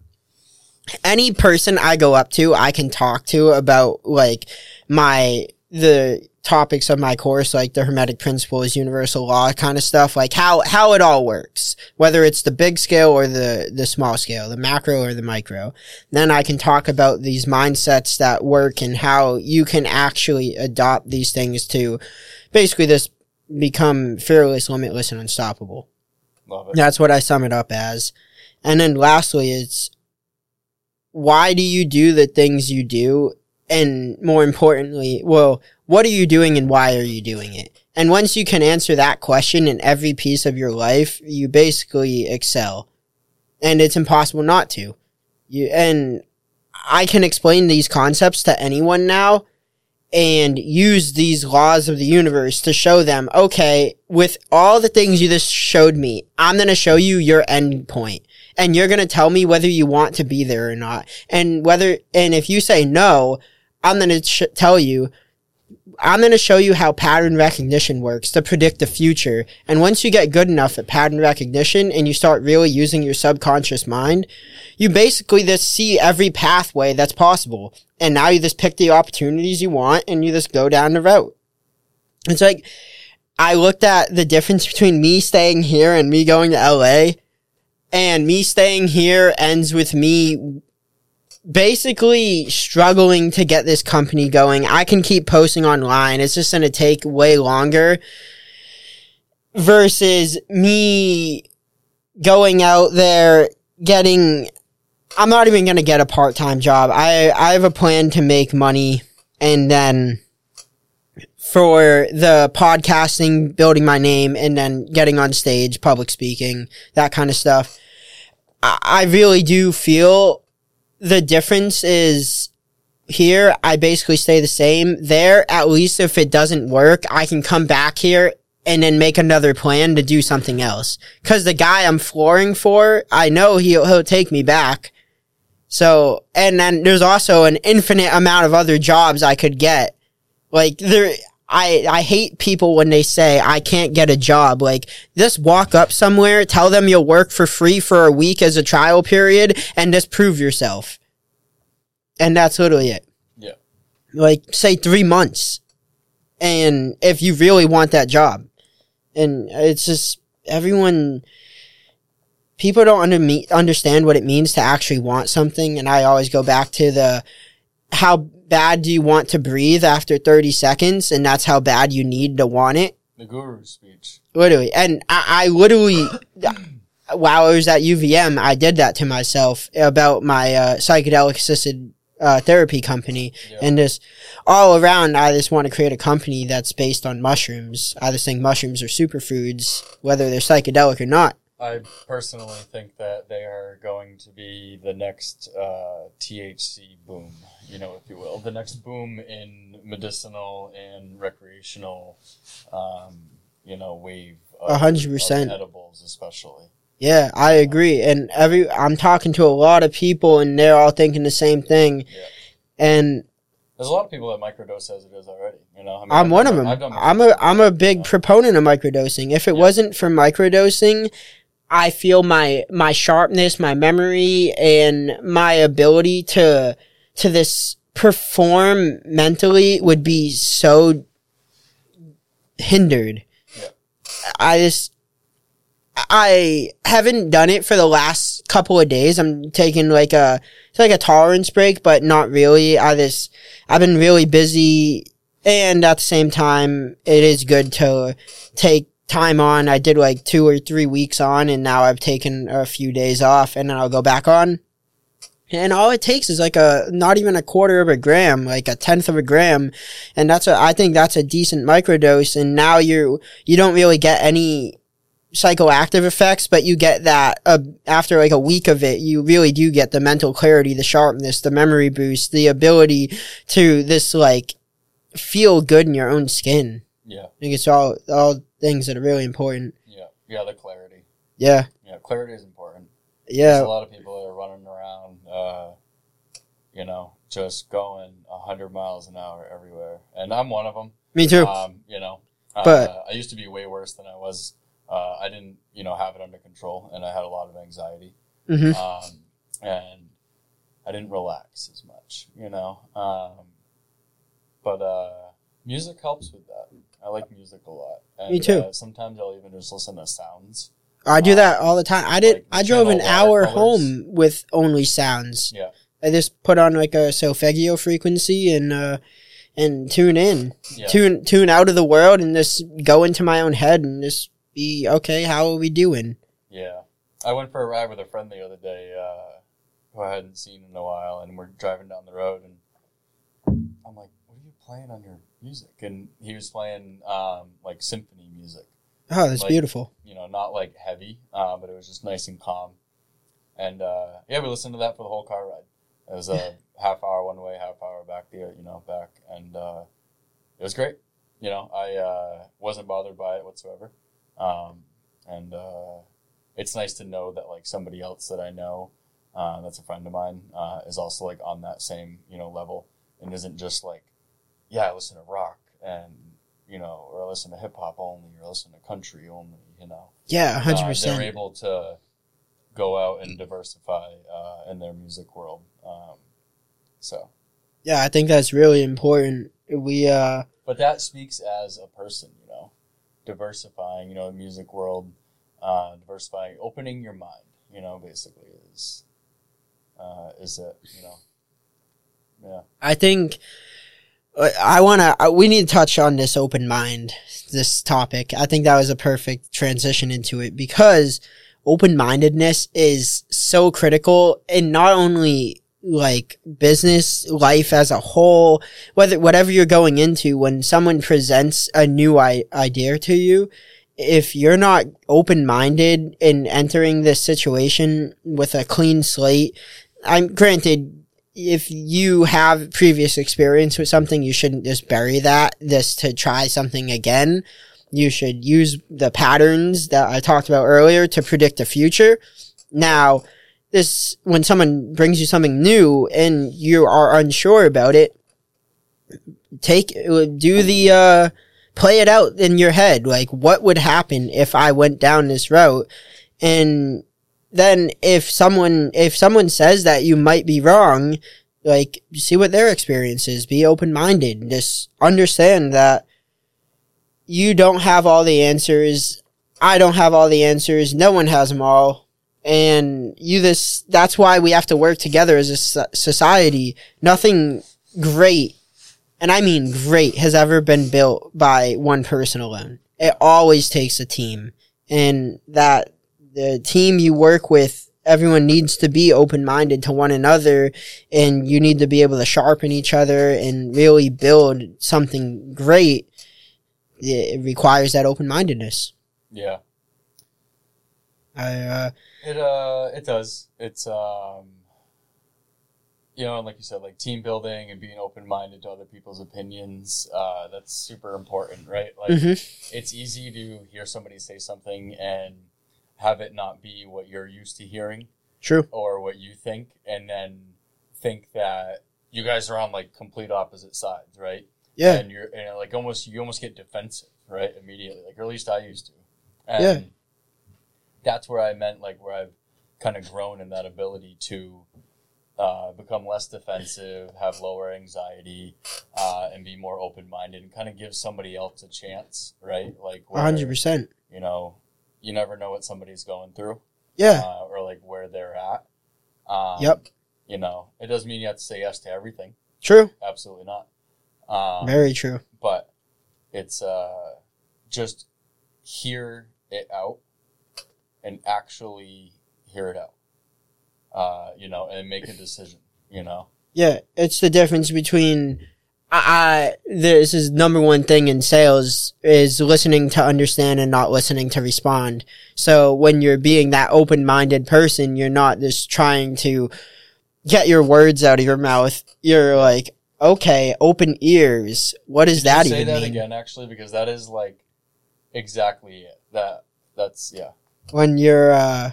any person I go up to, I can talk to about like my the. topics of my course, like the Hermetic Principles, universal law kind of stuff, like how, how it all works, whether it's the big scale or the, the small scale, the macro or the micro. Then I can talk about these mindsets that work and how you can actually adopt these things to basically just become fearless, limitless, and unstoppable. Love it. That's what I sum it up as. And then lastly, it's why do you do the things you do? And more importantly, well, what are you doing and why are you doing it? And once you can answer that question in every piece of your life, you basically excel. And it's impossible not to. You, and I can explain these concepts to anyone now and use these laws of the universe to show them, okay, with all the things you just showed me, I'm going to show you your end point. And you're going to tell me whether you want to be there or not. And whether, and if you say no, I'm going to sh- tell you, I'm going to show you how pattern recognition works to predict the future. And once you get good enough at pattern recognition and you start really using your subconscious mind, you basically just see every pathway that's possible. And now you just pick the opportunities you want and you just go down the route. It's like, I looked at the difference between me staying here and me going to L A, and me staying here ends with me basically struggling to get this company going. I can keep posting online. It's just going to take way longer versus me going out there getting, I'm not even going to get a part-time job. I, I have a plan to make money, and then for the podcasting, building my name, and then getting on stage, public speaking, that kind of stuff. I, I really do feel the difference is here, I basically stay the same. There, at least if it doesn't work, I can come back here and then make another plan to do something else. Cause the guy I'm flooring for, I know he'll, he'll take me back. So, and then there's also an infinite amount of other jobs I could get. Like, there, I, I hate people when they say, I can't get a job. Like, just walk up somewhere, tell them you'll work for free for a week as a trial period, and just prove yourself. And that's literally it. Yeah. Like, say three months. And if you really want that job. And it's just, everyone, people don't under me, understand what it means to actually want something. And I always go back to the, how bad do you want to breathe after thirty seconds? And that's how bad you need to want it. The guru speech. Literally. And I, I literally, while I was at U V M, I did that to myself about my uh, psychedelic assisted uh, therapy company. Yeah. And just all around, I just want to create a company that's based on mushrooms. I just think mushrooms are superfoods, whether they're psychedelic or not. I personally think that they are going to be the next uh, T H C boom, you know, if you will. The next boom in medicinal and recreational, um, you know, wave of, one hundred percent. Of edibles especially. Yeah, I agree. And every I'm talking to a lot of people, and they're all thinking the same thing. Yeah. And there's a lot of people that microdose as it is already. You know, I mean, I'm I've one done, of them. I've done I'm a I'm a big yeah. proponent of microdosing. If it yeah. wasn't for microdosing, I feel my my sharpness, my memory, and my ability to to this perform mentally would be so hindered. Yeah. I just I haven't done it for the last couple of days. I'm taking like a it's like a tolerance break, but not really. I just I've been really busy, and at the same time, it is good to take time on. I did like two or three weeks on, and now I've taken a few days off, and then I'll go back on. And all it takes is like a, not even a quarter of a gram, like a tenth of a gram. And that's a, I think that's a decent microdose. And now you, you don't really get any psychoactive effects, but you get that, uh, after like a week of it, you really do get the mental clarity, the sharpness, the memory boost, the ability to this like feel good in your own skin. Yeah. I think it's all, all things that are really important. Yeah. Yeah. The clarity. Yeah. Yeah. Clarity is important. Yeah. There's a lot of people that are running around, uh, you know, just going a hundred miles an hour everywhere. And I'm one of them. Me too. Um, you know, but uh, I used to be way worse than I was. Uh, I didn't, you know, have it under control, and I had a lot of anxiety. Mm-hmm. Um, and I didn't relax as much, you know. Um, but, uh, music helps with that. I like music a lot. And, Me too. Uh, sometimes I'll even just listen to sounds. I do that all the time. I did. Like I drove an hour colors. home with only sounds. Yeah. I just put on like a solfeggio frequency and uh and tune in, yeah. tune tune out of the world, and just go into my own head and just be okay. How are we doing? Yeah. I went for a ride with a friend the other day, uh, who I hadn't seen in a while, and we're driving down the road, and I'm like, "What are you playing on your music?" And he was playing um like symphony music. Oh, that's like, beautiful. You know, not like heavy, uh, but it was just nice and calm. And, uh, yeah, we listened to that for the whole car ride. It was a half hour one way, half hour back there, you know, back. And, uh, it was great. You know, I, uh, wasn't bothered by it whatsoever. Um, and, uh, it's nice to know that, like, somebody else that I know, uh, that's a friend of mine, uh, is also, like, on that same, you know, level and isn't just like, yeah, I listen to rock. and you know, or listen to hip hop only, or listen to country only. You know, Yeah, hundred uh, percent. they're able to go out and diversify uh, in their music world. Um, so, Yeah, I think that's really important. We uh, but that speaks as a person, you know, diversifying. You know, the music world, uh, diversifying, opening your mind. You know, basically is uh, is it. You know, yeah. I think uh, I want to. We need to touch on this open mind, this topic. I think that was a perfect transition into it because open-mindedness is so critical in not only like business life as a whole, whether whatever you're going into. When someone presents a new I- idea to you, if you're not open-minded in entering this situation with a clean slate, I'm granted. If you have previous experience with something, you shouldn't just bury that just to try something again. You should use the patterns that I talked about earlier to predict the future. Now, this, when someone brings you something new and you are unsure about it, take, do the, uh, play it out in your head. Like, what would happen if I went down this route? And then if someone, if someone says that you might be wrong, like, see what their experience is. Be open-minded. Just understand that you don't have all the answers. I don't have all the answers. No one has them all. And you this, that's why we have to work together as a society. Nothing great, and I mean great, has ever been built by one person alone. It always takes a team. And that the team you work with, everyone needs to be open-minded to one another, and you need to be able to sharpen each other and really build something great. It requires that open-mindedness. Yeah. I, uh, It, uh, it does. It's, um, you know, and like you said, like team building and being open-minded to other people's opinions, uh, that's super important, right? Like, mm-hmm. It's easy to hear somebody say something and have it not be what you're used to hearing. True. Or what you think, and then think that you guys are on, like, complete opposite sides, right? Yeah. And you're, and like, almost, you almost get defensive, right? Immediately. Like, or at least I used to. And yeah. That's where I meant, like, where I've kind of grown in that ability to uh, become less defensive, have lower anxiety, uh, and be more open-minded, and kind of give somebody else a chance, right? Like, where, one hundred percent. You know, you never know what somebody's going through. Yeah. Uh, or, like, where they're at. Um, yep. You know, it doesn't mean you have to say yes to everything. True. Absolutely not. Um, Very true. But it's uh, just hear it out and actually hear it out, uh, you know, and make a decision, you know? Yeah, it's the difference between, I, I, this is number one thing in sales, is listening to understand and not listening to respond. So when you're being that open-minded person, you're not just trying to get your words out of your mouth. You're like, okay, open ears. What does Did that you say even that mean? again, actually, because that is, like, exactly it. That, that's, yeah. When you're, uh,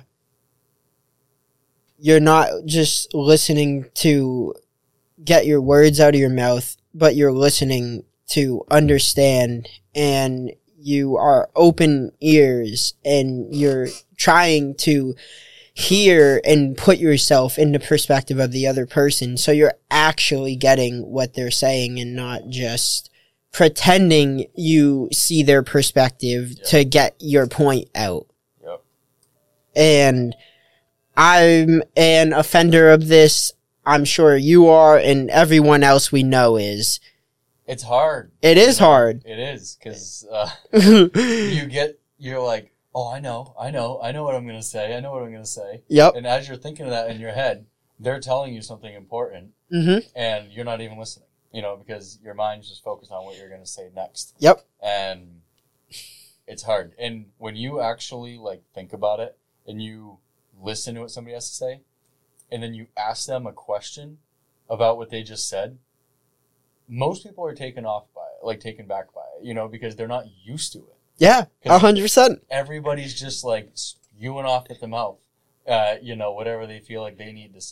you're not just listening to get your words out of your mouth, but you're listening to understand, and you are open ears, and you're trying to hear and put yourself in the perspective of the other person, so you're actually getting what they're saying and not just pretending you see their perspective Yep. to get your point out. Yep. And I'm an offender of this. I'm sure you are, and everyone else we know is. It's hard. It is you know? hard. It is, because uh, you get, you're like, oh, I know, I know, I know what I'm going to say, I know what I'm going to say. Yep. And as you're thinking of that in your head, they're telling you something important, Mm-hmm. and you're not even listening, you know, because your mind's just focused on what you're going to say next. Yep. And it's hard. And when you actually, like, think about it, and you listen to what somebody has to say, and then you ask them a question about what they just said, most people are taken off by it, like, taken back by it, you know, because they're not used to it. Yeah, a hundred percent. Everybody's just, like, spewing off at the mouth, uh, you know, whatever they feel like they need to say.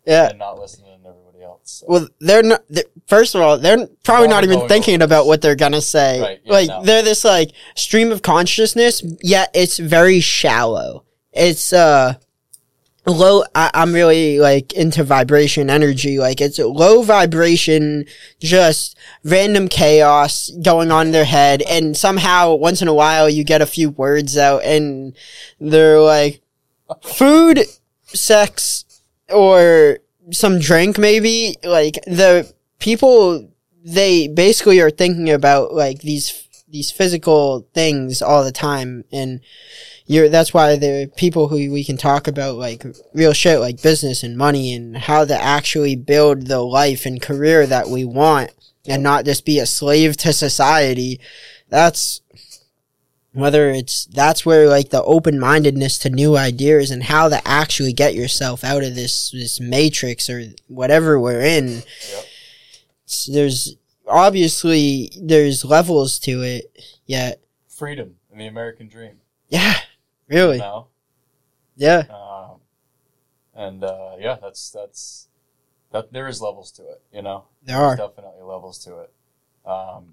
Yeah. and not listening to everybody else. So. Well, they're not, they're, first of all, they're probably not even going thinking over about this. what they're gonna say. Right, yeah, like, no. they're this, like, stream of consciousness, yet it's very shallow. It's, uh, low, I, I'm really, like, into vibration energy. Like, it's low vibration, just random chaos going on in their head, and somehow, once in a while, you get a few words out, and they're like, food, sex, or some drink maybe. Like, the people, they basically are thinking about, like, these these physical things all the time, and you're that's why the people who we can talk about, like, real shit, like business and money and how to actually build the life and career that we want and not just be a slave to society. That's whether it's that's where, like, the open-mindedness to new ideas and how to actually get yourself out of this this matrix or whatever we're in. Yep. So there's obviously there's levels to it. Yet Freedom and the American dream. yeah, really, You know? yeah, Um, and uh, yeah, that's that's that. There is levels to it. You know, there are. There's definitely levels to it. Um,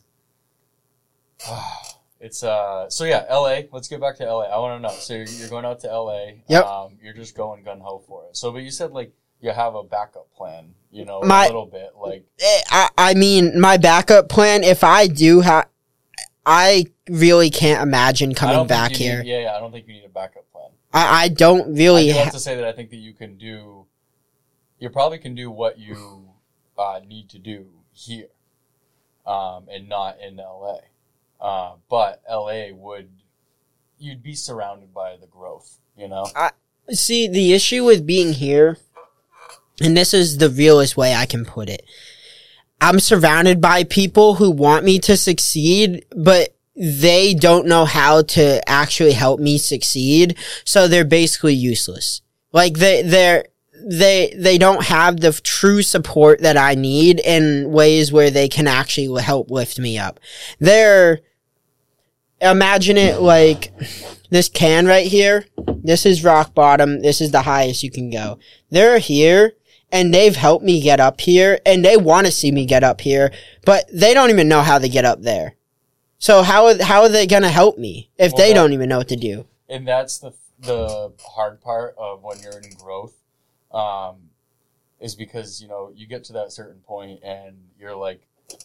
it's uh. So yeah, L A. Let's get back to L A. I want to know. So you're, you're going out to L A. Yep. Um, you're just going gun ho for it. So, but you said, like, you have a backup plan. You know, My- a little bit. Like, Eh, I, I mean, my backup plan, if I do have, I really can't imagine I coming don't back think you here. Need, yeah, yeah. I don't think you need a backup plan. I, I don't really I do have ha- to say that I think that you can do. You probably can do what you uh, need to do here, um, and not in L A. Uh, but L A would, you'd be surrounded by the growth. You know. see, the issue with being here, and this is the realest way I can put it, I'm surrounded by people who want me to succeed, but they don't know how to actually help me succeed, so they're basically useless. Like, they, they're, they, they don't have the true support that I need in ways where they can actually help lift me up. They're, imagine it like this can right here. This is rock bottom. This is the highest you can go. They're here, and they've helped me get up here, and they want to see me get up here, but they don't even know how to get up there. So how are, how are they going to help me if Well, they that- don't even know what to do? And that's the the hard part of when you're in growth, um, is because, you know, you get to that certain point and you're like,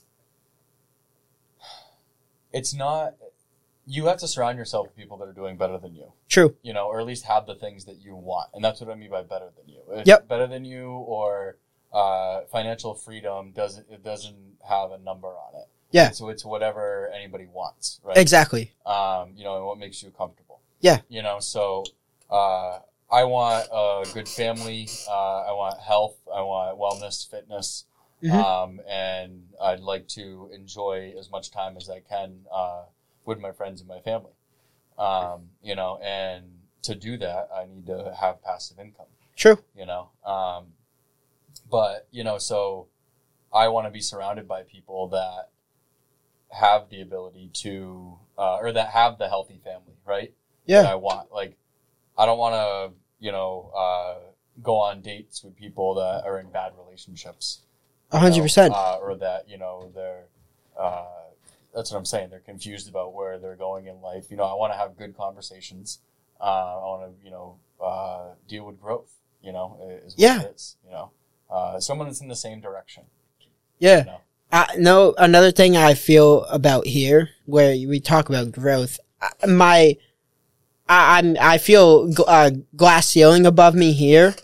it's not, you have to surround yourself with people that are doing better than you, True. you know, or at least have the things that you want. And that's what I mean by better than you. If Yep. Better than you, or uh, financial freedom doesn't, it doesn't have a number on it. Yeah. So it's whatever anybody wants, right? Exactly. Um, you know, and what makes you comfortable. Yeah. You know, so uh, I want a good family. Uh, I want health. I want wellness, fitness. Mhm. Um, and I'd like to enjoy as much time as I can uh, with my friends and my family. Um, you know, and to do that, I need to have passive income. True. You know, um, but, you know, so I want to be surrounded by people that have the ability to, uh, or that have the healthy family, right? That Yeah. I want. Like, I don't want to, you know, uh, go on dates with people that are in bad relationships. A hundred percent. Uh, or that, you know, they're, uh, that's what I'm saying. They're confused about where they're going in life. You know, I want to have good conversations. Uh, I want to, you know, uh, deal with growth, you know, is what Yeah. it is, you know. Uh, someone that's in the same direction. Yeah. You know? I no, another thing I feel about here, where we talk about growth, I- my, I, I'm, I feel gl- uh, glass ceiling above me here,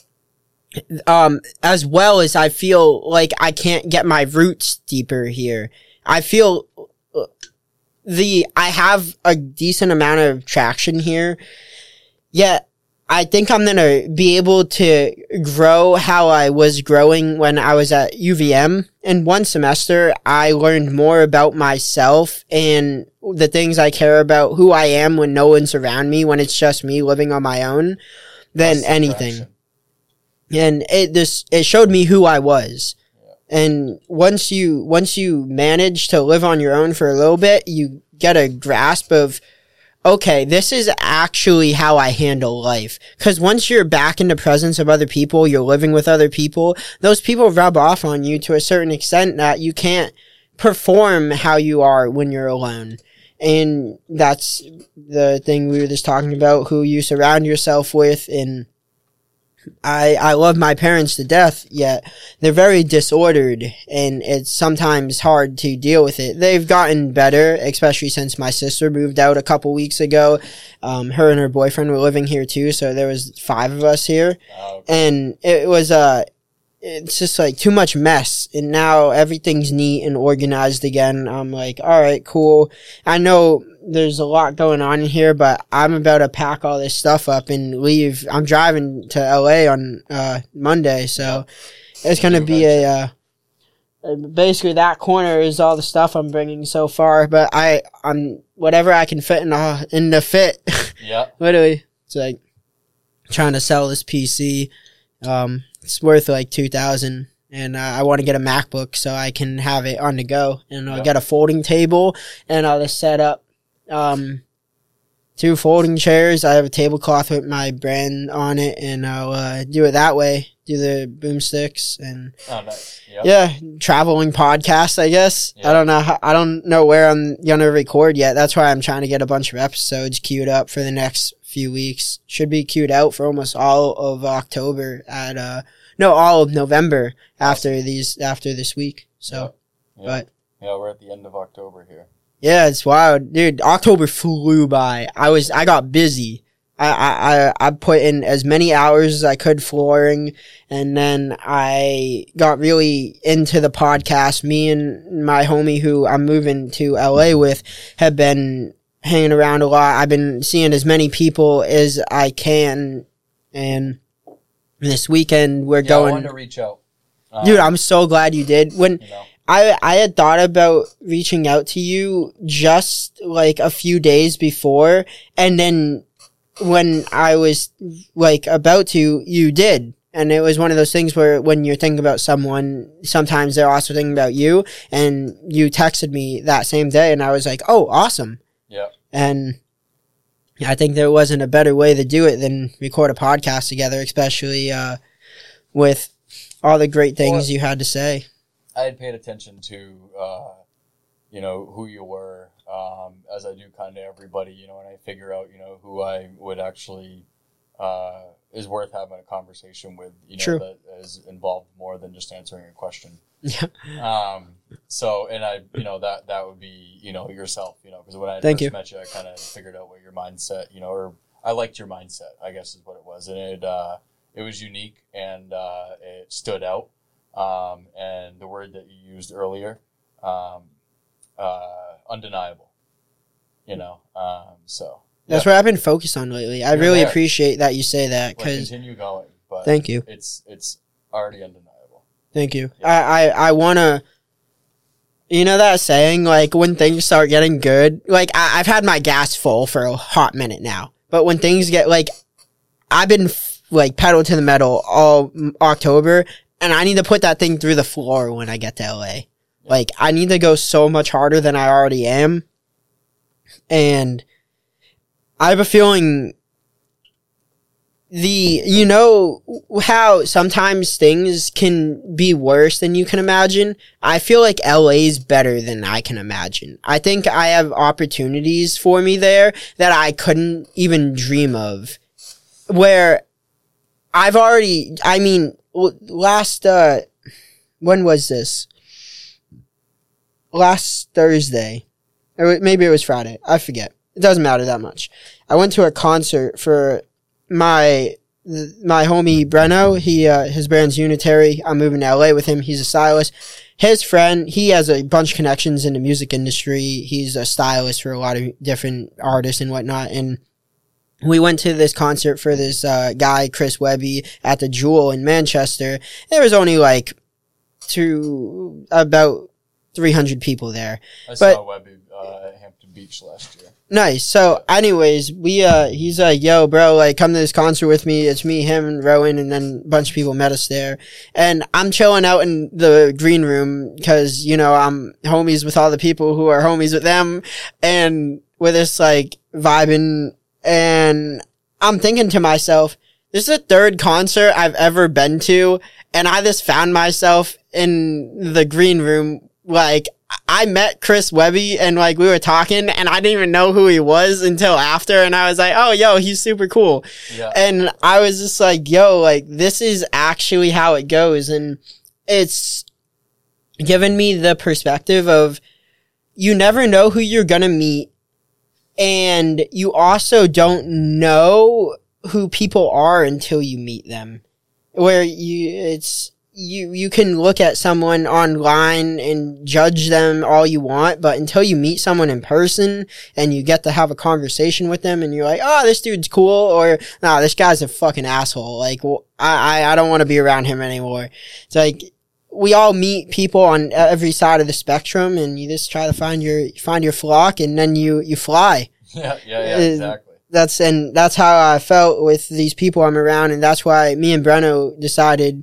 um, as well as I feel like I can't get my roots deeper here. I feel uh, the, I have a decent amount of traction here, yet I think I'm gonna be able to grow how I was growing when I was at U V M. In one semester, I learned more about myself and the things I care about, who I am when no one's around me, when it's just me living on my own, than That's the anything. direction. And it this it showed me who I was. Yeah. And once you once you manage to live on your own for a little bit, you get a grasp of okay, this is actually how I handle life. Because once you're back in the presence of other people, you're living with other people, those people rub off on you to a certain extent that you can't perform how you are when you're alone. And that's the thing we were just talking about, who you surround yourself with. And I, I love my parents to death, yet they're very disordered, and it's sometimes hard to deal with it. They've gotten better, especially since my sister moved out a couple weeks ago. Um, her and her boyfriend were living here too, so there was five of us here. Oh, okay. And it was, uh, it's just like too much mess, and now everything's neat and organized again. I'm like, all right, cool. I know there's a lot going on in here, but I'm about to pack all this stuff up and leave. I'm driving to L A on uh Monday, so it's gonna be a uh basically that corner is all the stuff I'm bringing so far. But I I'm whatever I can fit in the in the fit. Yeah. Literally, it's like trying to sell this P C. Um, it's worth like two thousand. And uh, I want to get a MacBook so I can have it on the go. And I'll yep. get a folding table, and I'll just set up um, two folding chairs. I have a tablecloth with my brand on it, and I'll uh, do it that way. Do the boomsticks and oh, nice. Yep. yeah, traveling podcast. I guess yep. I don't know. How, I don't know where I'm gonna record yet. That's why I'm trying to get a bunch of episodes queued up for the next few weeks. Should be queued out for almost all of October at uh. No, all of November after these, after this week. So, yeah. Yeah. but. Yeah, we're at the end of October here. Yeah, it's wild. Dude, October flew by. I was, I got busy. I, I, I put in as many hours as I could flooring, and then I got really into the podcast. Me and my homie who I'm moving to L A with have been hanging around a lot. I've been seeing as many people as I can, and this weekend we're yeah, going. I wanted to reach out. Um, Dude, I'm so glad you did. When you know. I I had thought about reaching out to you just like a few days before, and then when I was like about to, you did. And it was one of those things where when you're thinking about someone, sometimes they're also thinking about you. And you texted me that same day, and I was like, oh, awesome. Yeah. And I think there wasn't a better way to do it than record a podcast together, especially uh, with all the great things well, you had to say. I had paid attention to, uh, you know, who you were, um, as I do kind of everybody, you know, and I figure out, you know, who I would actually uh, is worth having a conversation with, you know, True. that is involved more than just answering a question. Yeah. Um, so, and I, you know, that, that would be, you know, yourself, you know, because when I Thank first you. met you, I kind of figured out what your mindset, you know, or I liked your mindset, I guess is what it was. And it, uh, it was unique, and, uh, it stood out. Um, and the word that you used earlier, um, uh, undeniable, you know, um, so. That's yeah. what I've been focused on lately. I You're really there. appreciate that you say that. Well, Cause continue going, but thank you. It's, it's already undeniable. Thank you. I, I, I want to, you know that saying, like, when things start getting good, like, I, I've had my gas full for a hot minute now, but when things get, like, I've been, f- like, pedal to the metal all October, and I need to put that thing through the floor when I get to L A. Yeah. Like, I need to go so much harder than I already am, and I have a feeling the, you know how sometimes things can be worse than you can imagine? I feel like L A's better than I can imagine. I think I have opportunities for me there that I couldn't even dream of. Where I've already, I mean, last, uh, when was this? Last Thursday. Or maybe it was Friday. I forget. It doesn't matter that much. I went to a concert for my my homie Breno. He uh, his band's Unitary. I'm moving to L A with him. He's a stylist. His friend, he has a bunch of connections in the music industry. He's a stylist for a lot of different artists and whatnot. And we went to this concert for this uh, guy, Chris Webby, at the Jewel in Manchester. There was only like two, about three hundred people there. I but, saw Webby uh, at Hampton Beach last year. Nice. So, anyways, we, uh, he's like, yo, bro, like, come to this concert with me. It's me, him, and Rowan, and then a bunch of people met us there. And I'm chilling out in the green room, cause, you know, I'm homies with all the people who are homies with them. And with this, like, vibing, and I'm thinking to myself, this is the third concert I've ever been to, and I just found myself in the green room. Like, I met Chris Webby, and like we were talking, and I didn't even know who he was until after, and I was like, oh, yo, he's super cool. Yeah. And I was just like, yo, like, this is actually how it goes, and it's given me the perspective of you never know who you're gonna meet, and you also don't know who people are until you meet them. Where you, it's, you, you can look at someone online and judge them all you want, but until you meet someone in person and you get to have a conversation with them and you're like, oh, this dude's cool, or nah, this guy's a fucking asshole. Like, well, I, I, I don't want to be around him anymore. It's like, we all meet people on every side of the spectrum, and you just try to find your, find your flock, and then you, you fly. Yeah, yeah, yeah, exactly. That's, and that's how I felt with these people I'm around, and that's why me and Breno decided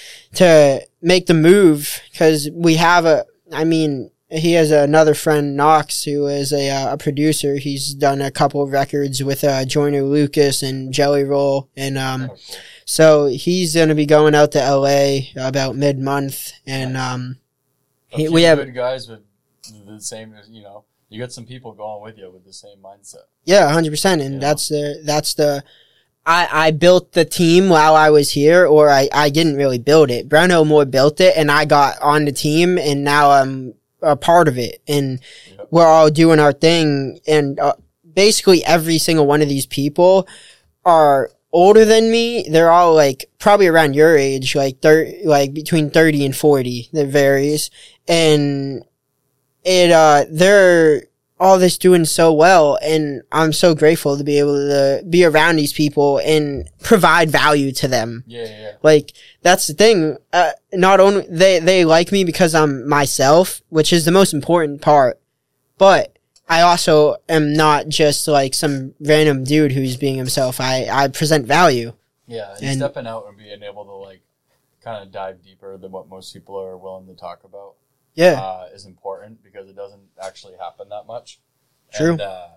to make the move, because we have a, I mean, he has another friend, Knox, who is a, uh, a producer. He's done a couple of records with, uh, Joyner Lucas and Jelly Roll, and, um, oh, cool. So he's going to be going out to L A about mid-month, and, um, he, we have good guys with the same, you know, you got some people going with you with the same mindset. Yeah, one hundred percent. And you that's know? the, that's the, I, I built the team while I was here, or I, I didn't really build it. Breno more built it, and I got on the team, and now I'm a part of it. And yep. We're all doing our thing. And uh, basically every single one of these people are older than me. They're all like probably around your age, like thirty, like between thirty and forty. That varies. And it, uh, they're all this doing so well, and I'm so grateful to be able to be around these people and provide value to them. Yeah, yeah, yeah. Like, that's the thing. Uh, not only, they, they like me because I'm myself, which is the most important part, but I also am not just like some random dude who's being himself. I, I present value. Yeah, and, and stepping out and being able to like kind of dive deeper than what most people are willing to talk about. Yeah, uh, is important because it doesn't actually happen that much. True. And, uh,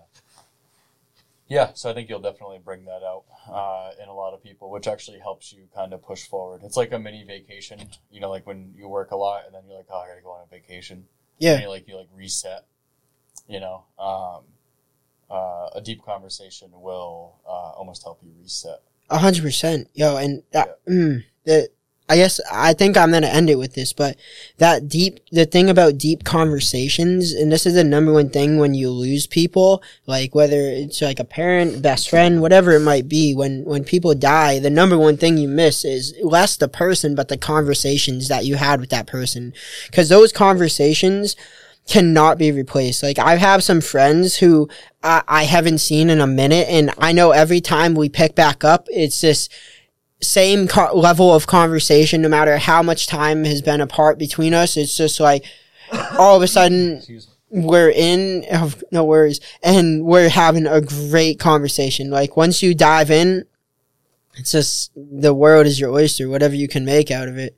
yeah, so I think you'll definitely bring that out uh, in a lot of people, which actually helps you kind of push forward. It's like a mini vacation, you know, like when you work a lot and then you're like, oh, I gotta go on a vacation. Yeah. And you like you like reset. You know, um, uh, a deep conversation will uh, almost help you reset. A hundred percent, yo, and that, yeah. mm, the. I guess I think I'm going to end it with this, but that deep, the thing about deep conversations, and this is the number one thing when you lose people, like whether it's like a parent, best friend, whatever it might be, when, when people die, the number one thing you miss is less the person, but the conversations that you had with that person. Cause those conversations cannot be replaced. Like, I have some friends who I, I haven't seen in a minute, and I know every time we pick back up, it's just, same co- level of conversation, no matter how much time has been apart between us. It's just like, all of a sudden, we're in, oh, no worries, and we're having a great conversation. Like, once you dive in, it's just, the world is your oyster, whatever you can make out of it.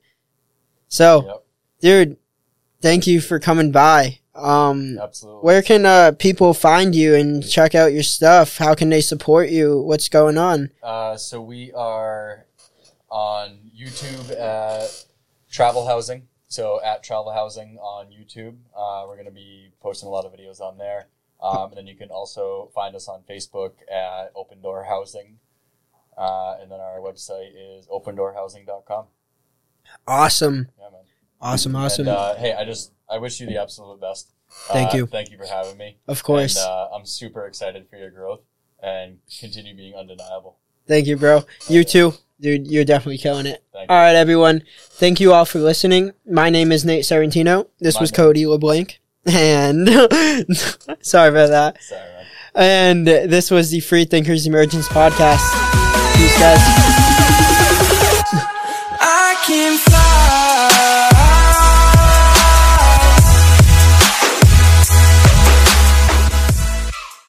So, yep. Dude, thank you for coming by. Um, Absolutely. Where can uh, people find you and check out your stuff? How can they support you? What's going on? Uh, so we are on YouTube at Travel Housing. So at Travel Housing on YouTube. Uh, we're going to be posting a lot of videos on there. Um, and then you can also find us on Facebook at Open Door Housing. Uh, and then our website is open door housing dot com. Awesome. Yeah, man. Awesome, awesome. And, uh, hey, I just, I wish you the absolute best. Thank uh, you. Thank you for having me. Of course. And uh, I'm super excited for your growth and continue being undeniable. Thank you, bro. You too. Dude, you're definitely killing it. Thank all you. right, everyone. Thank you all for listening. My name is Nate Sorrentino. This My was name. Cody LeBlanc. And sorry about that. Sorry, man. And this was the Free Thinkers Emergence podcast. Peace, guys.